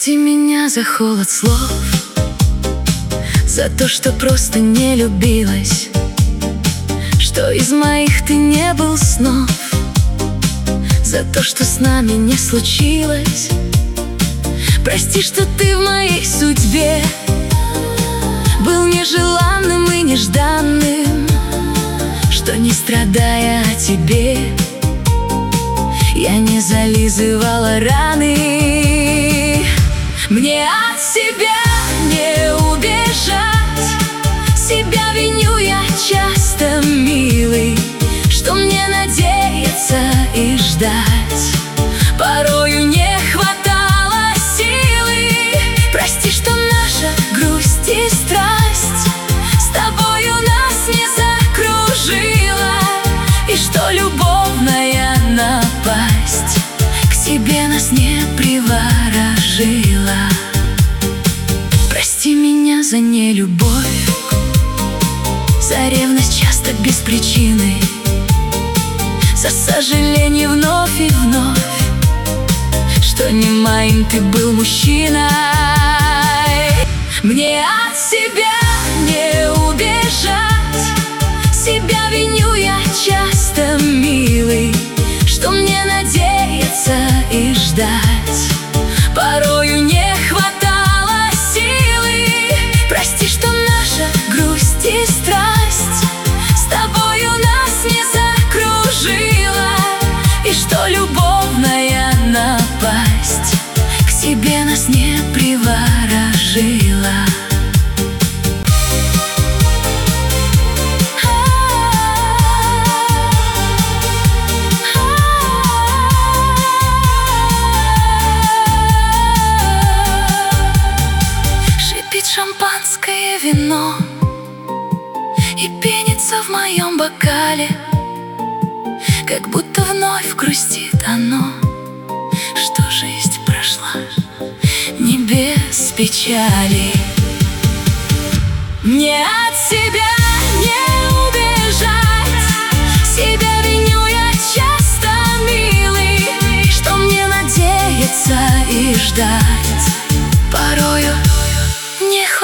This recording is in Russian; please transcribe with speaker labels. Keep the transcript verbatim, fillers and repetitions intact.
Speaker 1: Прости меня за холод слов, за то, что просто не любилась, что из моих ты не был снов, за то, что с нами не случилось. Прости, что ты в моей судьбе был нежеланным и нежданным, что, не страдая о тебе, я не зализывала раны. Мне от себя не убежать, себя виню я часто, милый, что мне надеяться и ждать порою не хватало силы. Прости, что наша грусть и страсть с тобою нас не закружила, и что любовная напасть к себе нас не приворожила. Прости меня за нелюбовь, за ревность часто без причины, за сожаление вновь и вновь, что не моим ты был мужчиной. Мне от себя не убежать, себя виню я часто, милый, что мне надеяться и ждать порою не хватало силы. Прости, что наша грусть и страсть с тобою нас не закружила, и что любовная напасть к себе нас не приворожила. Шампанское вино и пенится в моем бокале, как будто вновь грустит оно, что жизнь прошла не без печали. Мне от себя не убежать, себя виню я часто, милый, что мне надеяться и ждать порою не хватает.